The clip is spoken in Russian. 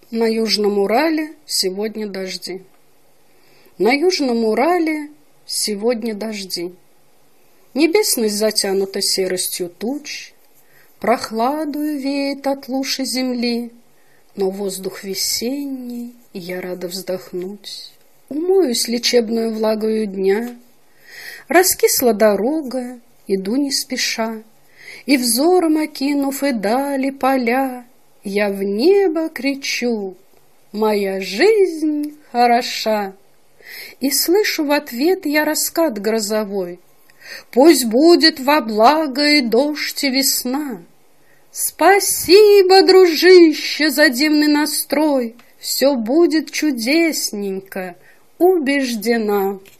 На Южном Урале сегодня дожди. На Южном Урале сегодня дожди. Небесность затянута серостью туч, прохладою веет от луши земли, но воздух весенний, и я рада вздохнуть. Умоюсь лечебную влагою дня, раскисла дорога, иду не спеша, и взором окинув и дали поля, я в небо кричу: моя жизнь хороша. И слышу в ответ я раскат грозовой: пусть будет во благо и дождь, и весна. Спасибо, дружище, за дивный настрой, все будет чудесненько, убеждена.